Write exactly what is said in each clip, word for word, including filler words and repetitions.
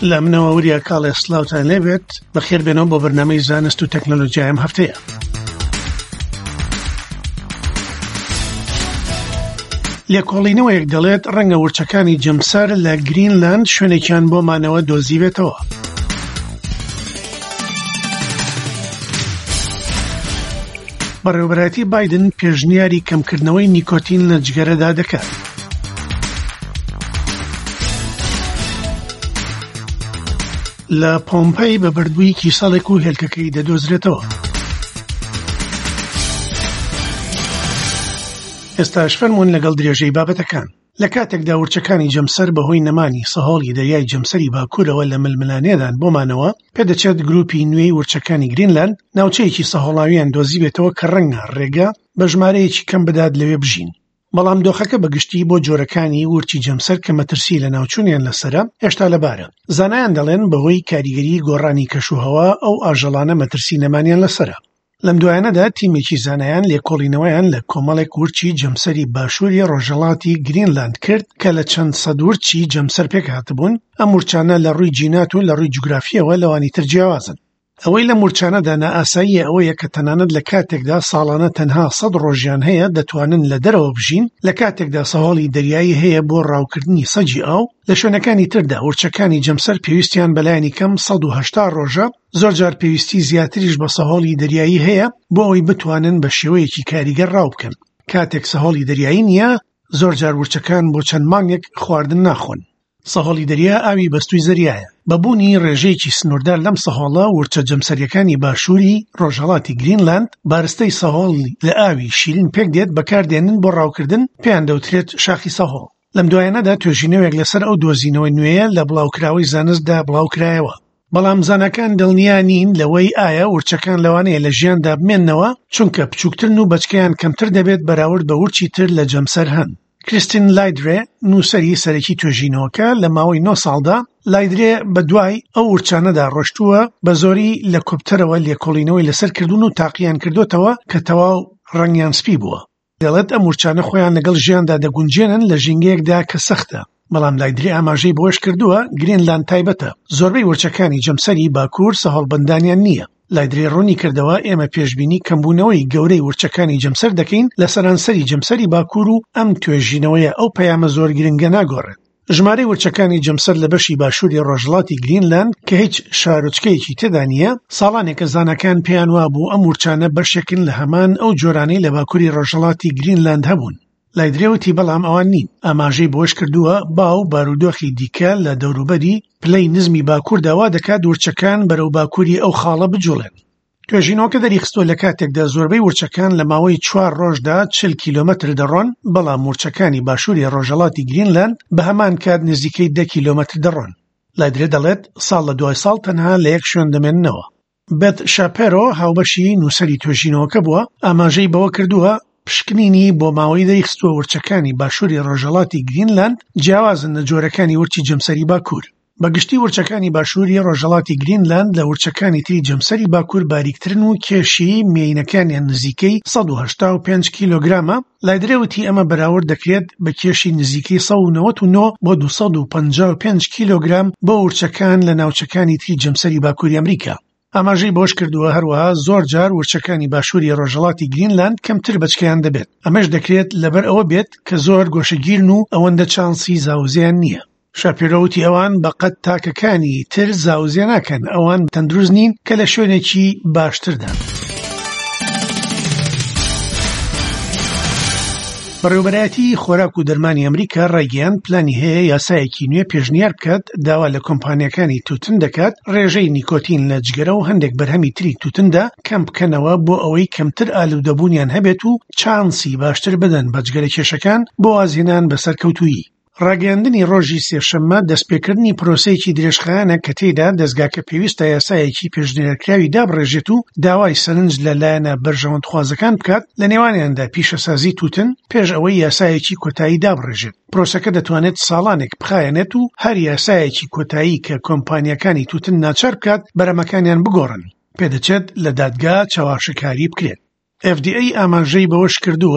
لە منەوە وریا کاڵێ سلااوتان لێبێت بەخێر بێنەوە بۆ بەرنامەی زانست و تەکنۆلۆژیا ئەم هەفتەیە. لێکۆڵینەوەیەک دەڵێت ڕەنگە ورچەکانی جەمسەر لە گرینلاند شوێنێکیان بۆمانەوە دۆزیبێتەوە. بەڕێوەبەرایەتی بایدن پێشنیاری کەمکردنەوەی نیکۆتین لە جگەرەدا دەکات. لە پۆمپەی بە بردبووی کیسەڵێک و هێلکەکەی دەدۆزرێتەوە. ئێستاش فەرموون لەگەڵ درێژەی بابەتەکان. لە کاتێکدا ورچەکانی جەمسەر بەهۆی نەمانی سەهۆڵی دەریای جەمسەری باکوورەوە لە ململانێدان بۆمانەوە پێدەچێت گروپی نوێی ورچەکانی گرینلاند ناوچەیەکی سەهۆڵاویان دۆزیبێتەوە کە ڕەنگە ڕێگە بە ژمارەیەکی کەم بدات لەوێ بژین. بەڵام دۆخەکە بەگشتی بۆ جۆرەکانی ورچی جەمسەر کە مەترسی لە ناوچوونیان لەسرە هێشتا لەبارە. زانایان دەڵێن بەهۆی کاریگەری گۆڕانی کەشوهەوا ئەو ئاژەڵانە مەترسی نەمانیان لەسرە. لەم دوایانەدا تیمێکی زانایان لێکۆڵینەوەیان لە کۆمەڵێک ورچی جەمسەری باشووری ڕۆژهەڵاتی گرینلاند کرد کە لە چەند سەد ورچی جەمسەر پێک هاتبوون. ئەم ورچانە لە ڕووی جینات و لە ڕووی جوگرافیەوە لەوانی تر جیاوازن. ئەوەی لە مورچانەدا نائاساییە ئەوەیە کە تەنانەت لە کاتێکدا ساڵانە تەنها سەد ڕۆژیان هەیە دەتوانن لە دەرەوە بژین، لە کاتێکدا سەهۆڵی دەریایی هەیە بۆ ڕاوکردنی سەجی ئاو. لە شوێنەکانی تردا ورچەکانی جەمسەر پێویستیان بەلایەنی کەم سەد و هەشتا ڕۆژە، زۆرجار پێویستی زیاتریش بە سەهۆڵی دەریایی هەیە بۆ ئەوەی بتوانن بە شێوەیەکی کاریگەر ڕاو بکەن. کاتێک سەهۆڵی دەریایی نییە، زۆرجار ورچەکان بۆ چەند مانگێک خواردن ناخۆن. سەهۆڵی دەریا ئاوی بەستووی زەریایە. بەبوونی ڕێژەیەکی سنووردار لەم سەهۆڵە ورچە جەمسەریەکانی باشووری ڕۆژهەڵاتی گرینلاند بارستەی سەهۆڵی لە ئاوی شیرین پێک دێت بەکاردێنن بۆ ڕاوکردن، پێیان دەوترێت شاخی سەهۆڵ. لەم دوایانەدا توێژینەوەیەک لەسەر ئەو دۆزینەوەی نوێیە لە بڵاوکراوەی زانستدا بڵاوکرایەوە. بەڵام زانەکان دڵنیا نین لەوەی ئایا ورچەکان لەوانەیە لە ژیاندا بمێننەوە، چونکە بچووکترن و بەچکەیان کەمتر دەبێت بەراورد بە ورچی تر لە جەمسەر هەن. کریستین لایدرێ نووسەری سەرەکی توێژینەوەکە لە ماوەی نۆ ساڵدا لایدرێ بە دوای ئەو ورچانەدا ڕۆشتووە بە زۆری لە کۆپتەرەوە لێکۆڵینەوەی لەسەر کردوون و تاقییان کردوتەوە کە تەواو ڕەنگیان سپی بووە. دەڵێت ئەم ورچانە خۆیان لەگەڵ ژیاندا دەگونجێنن لە ژینگەیەکدا کە سەختە. بەڵام لایدرێ ئاماژەی بۆش کردووە گرینلاند تایبەتە. زۆربەی ورچەکانی جەمسەری باکوور سەهۆڵبەندانیان نییە. لایدرێ ڕوونی کردەوە ئێمە پێشبینی کەمبوونەوەی گەورەی ورچەکانی جەمسەر دەکەین لە سەرانسەری جەمسەری باکوور و ئەم توێژینەوەیە ئەو پەیامە زۆر گرنگە ناگۆڕێت. ژمارەی ورچەکانی جەمسەر لە بەشی باشووری ڕۆژهەڵاتی گرینلاند کە هیچ شارۆچکەیەکی تێدا نییە، ساڵانێکە زانەکان پێیان وابوو ئەم ورچانە بەشێکن لە هەمان ئەو جۆرانەی لە باکووری ڕۆژهەڵاتی گرینلاند هەبوون. لایدرێوتی بەڵام ئەوان نین. ئاماژەی بۆش کردووە باو بارودۆخی دیکە لە دەوروبەری پلەی نزمی باکوور داوا دەکات ورچەکان بەرەو باکووری ئەو خاڵە بجوڵێن. توێژینەوەکە دەریخستۆ لە کاتێکدا زۆربەی ورچەکان لە ماوەی چوار ڕۆژدا چل کیلۆمەتر دەڕۆن، بەڵام ورچەکانی باشووری ڕۆژهەڵاتی گرینلاند بە هەمان کات نزیکەی دە کیلۆمەتر دەڕۆن. لایدرێ دەڵێت ساڵ لە دوای ساڵ تەنها لە یەک شوێن دەمێننەوە. بێت شاپێرۆ هاوبەشی نووسەری توێژینەوەکە بووە، ئاماژەی بەوە کردووە پشکنینی بۆ ماوەی دەریخستووە ورچەکانی باشووری ڕۆژهەڵاتی گرینلاند جیاوازن لە جۆرەکانی ورچی جەمسەری باکوور. بەگشتی ورچەکانی باشووری ڕۆژهەڵاتی گرینلاند لە ورچەکانی تری جەمسەری باکوور باریکترن و کێشی مێینەکانیان نزیکەی سەد و هەشتا و پێنج کیلۆگرامە. لایدرێوتی ئەمە بەراورد دەکرێت بە کێشی نزیکەی سەد و نەوەت و نۆ بۆ دووسەد و پەنجا و پێنج کیلۆگرام بۆ ورچەکان لە ناوچەکانی تری جەمسەری باکووری ئەمریکا. ئاماژەی بۆش کردووە هەروەها زۆر جار ورچەکانی باشووری ڕۆژهەڵاتی گرینلاند کەمتر بەچکەیان دەبێت. ئەمەش دەکرێت لەبەر ئەوە بێت کە زۆر گۆشەگیرن و ئەوەندە چانسی زاوزیان نییە. شاپیرۆوتی ئەوان بەقەت تاکەکانی تر زاوزێ ناکەن، ئەوان تەندروست نین کە لە شوێنێکی باشتردان. بەڕێوەبەرایەتی خۆراک و دەرمانی ئەمریکا ڕێگەیان پلانی هەیە یاسایەکی نوێ پێشنیار بکات داوا لە کۆمپانیەکانی تووتن دەکات ڕێژەی نیکۆتین لە جگەرە و هەندێک بەرهەمی تری تووتندا کەم بکەنەوە بۆ ئەوەی کەمتر ئالوودەبوونیان هەبێت و چانسی باشتر بدەن بە جگەرە کێشەکان بۆ وازهێنان بەسەرکەوتووی. ڕاگەیاندنی ڕۆژی سێشەممە دەستپێکردنی پرۆسەیەکی درێژخایەنە کە تێیدا دەستگاکە پێویستە یاسایەکی پێشنیارکراوی دابڕێژێت و داوای سەرنج لەلایەنە بەرژەوەندخوازەکان بکات لە نێوانیاندا پیشەسازی تووتن پێش ئەوەی یاسایەکی کۆتایی دابڕێژێت. پرۆسەکە دەتوانێت ساڵانێک بخایەنێت و هەر یاسایەکی کۆتایی کە کۆمپانیەکانی تووتن ناچار بکات بەرەمەکانیان بگۆڕن، پێدەچێت لە دادگا چاواشەکاری بکرێت. ئێف دی ئەی ئاماژەی بەوەش کردووە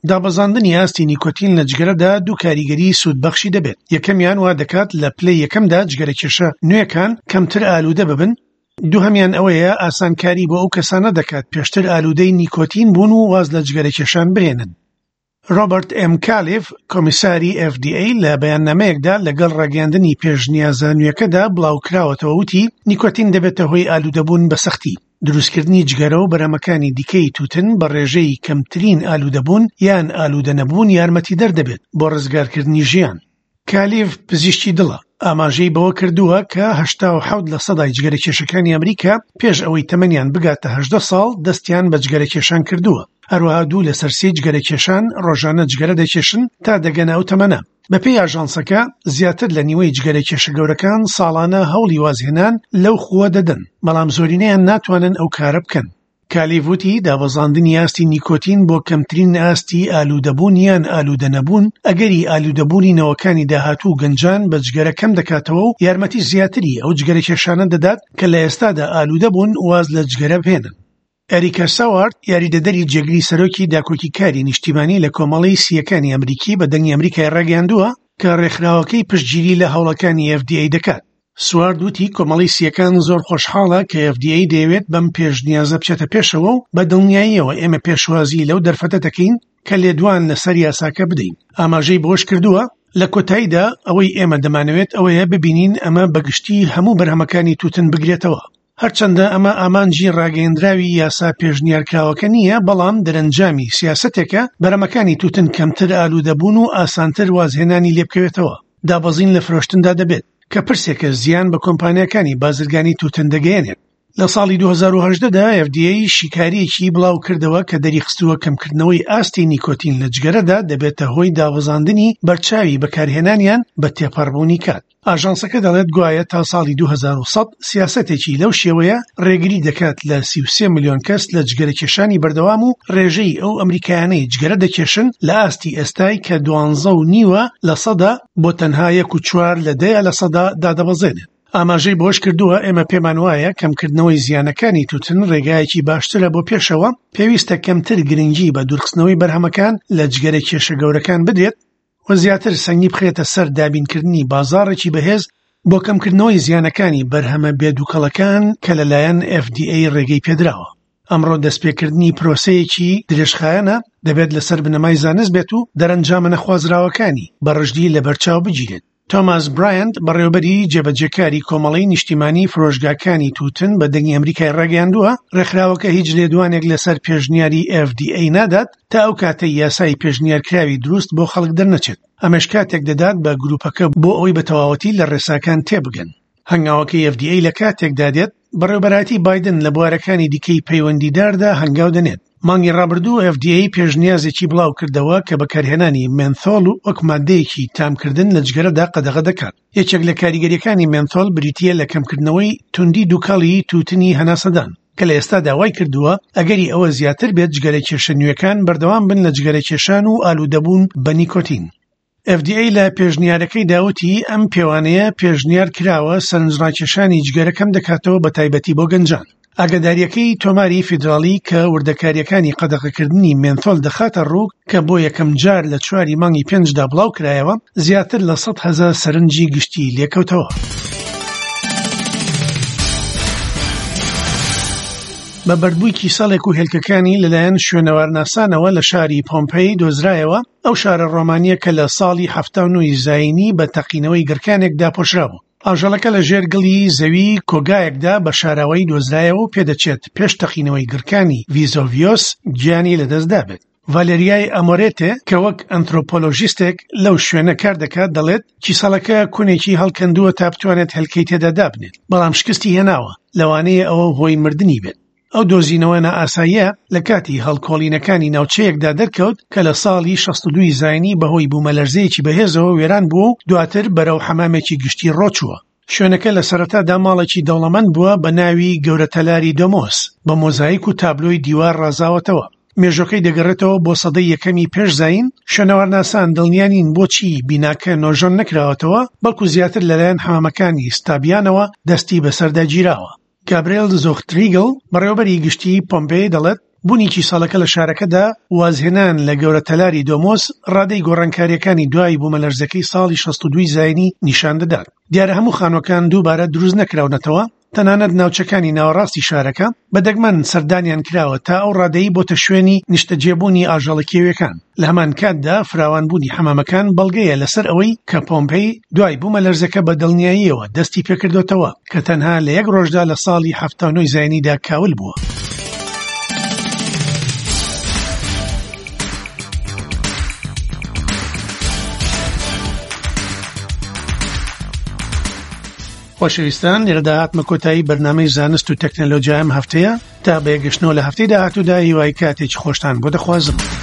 دابەزاندنی ئاستی نیکۆتین لە جگەرەدا دوو کاریگەری سوودبەخشی دەبێت. یەکەمیان وا دەکات لە پلەی یەکەمدا جگەرەکێشە نوێکان کەمتر ئالوودە ببن. دووهەمیان ئەوەیە ئاسانکاری بۆ ئەو کەسانە دەکات پێشتر ئالوودەی نیکۆتین بوون و واز لە جگەرەکێشان بهێنن. رۆبرت ئێم کالیف کۆمیساری ئێف دی ئەی لە بەیاننامەیەکدا لەگەڵ ڕاگەیاندنی پێشنیازە نوێیەکەدا بڵاوکراوەتەوە وتی نیکۆتین دەبێتە هۆی ئالوودەبوون بە سەختی. دروستکردنی جگەرە و بەرەمەکانی دیکەی تووتن بە ڕێژەی کەمترین ئالوودەبوون یان ئالوودە نەبوون یارمەتی دەردەبێت بۆ ڕزگارکردنی ژیان. کالیف پزیشکی دڵە ئاماژەی بەوە کردووە کە هەشتا و حەوت لە سەدای جگەرەکێشەکانی ئەمریکا پێش ئەوەی تەمەنیان بگاتە هەژدە ساڵ دەستیان بە جگەرەکێشان کردووە. هەروەها دوو لە سەر سێ جگەرەکێشان ڕۆژانە جگەرە دەکێشن تا دەگەنە ئەو تەمەنە. بەپێی ئاژانسەکە زیاتر لە نیوەی جگەرەکێشە گەورەکان ساڵانە هەوڵی وازهێنان لەو خووە دەدەن، بەڵام زۆرینەیان ناتوانن ئەو کارە بکەن. کالیڤوتی دابەزاندنی ئاستی نیکۆتین بۆ کەمترین ئاستی ئالوودەبوون یان ئالوودە نەبوون ئەگەری ئالوودەبوونی نەوەکانی داهاتوو گەنجان بە جگەرە کەم دەکاتەوە و یارمەتی زیاتری ئەو جگەرەکێشانە دەدات کە لە ئێستادا ئالوودە بوون واز لە جگەرە بهێنن. ئەریکا ساوارد یاریدەدەری جێگری سەرۆکی داکۆکی کاری نیشتیمانی لە کۆمەڵی سیەکانی ئەمریکی بە دەنگی ئەمریکای ڕاگەیاندووە کە ڕێکخراوەکەی پشتگیری لە هەوڵەکانی ئێف دی ئەی دەکات. سوارد وتی کۆمەڵی سیەکان زۆر خۆشحاڵە کە ئێف دی ئەی دەیەوێت بەم پێشنیازە بچێتە پێشەوە و بە دڵنیاییەوە ئێمە پێشوازی لەو دەرفەتە دەکەین کە لێدوان لەسەر یاساکە بدەین. ئاماژەی بۆش کردووە لە کۆتاییدا ئەوەی ئێمە دەمانەوێت ئەوەیە ببینین ئەمە بەگشتی هەموو بەرهەمەکانی تووتن بگرێتەوە. هەرچەندە ئەمە ئامانجی ڕاگەیەندراوی یاسا پێشنیارکراوەکە نییە، بەڵام دەرەنجامی سیاسەتێکە بەرەمەکانی تووتن کەمتر ئالوودەبوون و ئاسانتر وازهێنانی لێ بکەوێتەوە. دابەزین لە فرۆشتندا دەبێت کە پرسێکە زیان بە کۆمپانیەکانی بازرگانی تووتن دەگەیەنێت. لە ساڵی دوو هەزار و هەژدەدا ئێف دی ئەی شیکاریەکی بڵاو کردەوە کە دەریخستووە کەمکردنەوەی ئاستی نیکۆتین لە جگەرەدا دەبێتە هۆی دابەزاندنی بەرچاوی بەکارهێنانیان بە تێپەڕبوونی کات. ئاژانسەکە دەڵێت گوایە تا ساڵی دوو هەزار و سەد سیاسەتێکی لەو شێوەیە ڕێگری دەکات لە سی و سێ ملیۆن کەس لە جگەرەکێشانی بەردەوام و ڕێژەی ئەو ئەمریکایانەی جگەرە دەکێشن لە ئاستی ئێستای کە دوانزە و نیوە لە سەدا بۆ تەنها یەک و چوار لە دەیە لە سەدا دادەبەزێنێت. ئاماژەی بۆش کردووە ئێمە پێمان وایە کەمکردنەوەی زیانەکانی تووتن ڕێگایەکی باشترە بۆ پێشەوە پێویستە کەمتر گرنگی بە دوورخستنەوەی بەرهەمەکان لە جگەرەکێشە گەورەکان بدرێت و زیاتر سەنگی بخێتە سەر دابینکردنی بازاڕێکی بەهێز بۆ کەمکردنەوەی زیانەکانی بەرهەمە بێدووکەڵەکان کە لەلایەن ئێف دی ئەی ڕێگەی پێدراوە. ئەمڕۆ دەستپێکردنی پرۆسەیەکی درێژخایەنە دەبێت لەسەر بنەمای زانست بێت و دەرەنجامە نەخوازراوەکانی بەڕژدی لە بەرچاو بگیرێت. تۆماس برایەنت بەڕێوەبەری جێبەجێکاری کۆمەڵەی نیشتیمانی فرۆشگاکانی تووتن بە دەنگی ئەمریکای ڕاگەیاندووە ڕێکخراوەکە هیچ لێدوانێک لەسەر پێشنیاری ئێف دی ئەی نادات تا ئەو کاتەی یاسای پێشنیارکراوی دروست بۆ خەڵک دەرنەچێت. ئەمەش کاتێک دەدات بە گروپەکە بۆ ئەوەی بە تەواوەتی لە ڕێساکان تێبگەن. هەنگاوەکەی ئێف دی ئەی لە کاتێکدا دێت بەڕێوەبەراتی بایدن لە بوارەکانی دیکەی پەیوەندیداردا هەنگاو دەنێت. مانگی ڕابردوو ئێف دی ئەی پێشنیازێکی بڵاو کردەوە کە بەکارهێنانی مێنتۆڵ و وەک مادەیەکی تامکردن لە جگەرەدا قەدەغە دەکات. یەکێک لە کاریگەریەکانی مێنتۆڵ بریتیە لە کەمکردنەوەی توندی دووکەڵی تووتنی هەناسەدان کە لە ئێستا داوای کردووە ئەگەری ئەوە زیاتر بێت جگەرەکێشە نوێیەکان بەردەوام بن لە جگەرەکێشان و ئالوودەبوون بە نیکۆتین. ئێف دی ئەی لە پێشنیارەکەی داوتی ئەم پێوانەیە پێشنیار کراوە سەرنجڕاکێشانی جگەرەکەم دەکاتەوە بە تایبەتی بۆ گەنجان. ئاگاداریەکەی تۆماری فیدراڵی کە وردەکاریەکانی قەدەغەکردنی مێنتۆڵ دەخاتە ڕوو کە بۆ یەکەم جار لە چواری مانگی پێنجدا بڵاو کرایەوە زیاتر لە سەد هەزار سەرنجی گشتی لێکەوتەوە. بە بەردبووی ساڵێک و هێلکەکانی لەلایەن شوێنەوارناسانەوە لە شاری پۆمپەی دۆزرایەوە ئەو شارە ڕۆمانیە کە لە ساڵی هەفتە و نۆی زاینی بە تەقینەوەی گرکانێک داپۆشرابوو. ئاژەڵەکە لە ژێر گڵی زەوی کۆگایەکدا بە شاراوەی دۆزرایەوە و پێدەچێت پێش تەقینەوەی گرکانی ڤیزۆڤیۆس گیانی لەدەستدا بێت. ڤالێریای ئەمۆرێتێ کە وەک ئەنترۆپۆلۆژیستێک لەو شوێنە کار دەکات دەڵێت کیسەڵەکە کونێکی هەڵکەندووە تا بتوانێت هەلکەی تێدا دابنێت، بەڵام شکستی هێناوە لەوانەیە ئەوە هۆی مردنی بێت. ئەو دۆزینەوە نائاساییە لە کاتی هەڵکۆڵینەکانی ناوچەیەکدا دەرکەوت کە لە ساڵی شەست و دوو زاینی بەهۆی بوومەلەرزەیەکی بەهێزەوە وێران بووە و دواتر بەرەو حەمامێکی گشتی ڕۆچووە. شوێنەکە لە سەرەتادا ماڵێکی دەوڵەمەند بووە بە ناوی گەورەتەلاری دۆمۆس بە مۆزاییک و تابلۆی دیوار ڕازاوەتەوە. مێژوەکەی دەگەڕێتەوە بۆ سەدەی یەکەمی پێش زاین. شوێنەوارناسان دڵنیانین بۆچی بیناکە نۆژۆن نەکراوەتەوە، بەڵکو زیاتر لەلایەن حەمامەکانی ستابیانەوە دەستی بەسەردا گیراوە. گابرێل زۆختریگڵ بەڕێوەبەری گشتی پۆمپەی دەڵێت بوونیکی ساڵەکە لە شارەکەدا وازهێنان لە گەورەتەلاری دۆمۆس ڕادەی گۆڕانکاریەکانی دوای بوومەلەرزەکەی ساڵی شەست و دوو زاینی نیشان دەدات. دیارە هەموو خانووەکان دووبارە دروست نەکراونەتەوە، تەنانەت ناوچەکانی ناوەڕاستی شارەکە بەدەگمەن سەردانیان کراوە تا ئەو ڕادەیی بۆتە شوێنی نیشتەجێبوونی ئاژەڵە کێویەکان. لە هەمان کاتدا فراوانبوونی حەمامەکان بەڵگەیە لەسەر ئەوەی کە پۆمپەی دوای بوومەلەرزەکە بە دڵنیاییەوە دەستی پێکردوتەوە کە تەنها لە یەک ڕۆژدا لە ساڵی هەفتاد و نۆ زاینیدا کاول بووە. خۆشەویستان، لێرەدا هاتمە کۆتایی بەرنامەی زانست و تەکنەلۆجیا ئەم هەفتەیە تا بەیەگەشتنەوە لە هەفتەی داهاتوودا هیوای کاتێکی خۆشتان بۆ دەخوازم.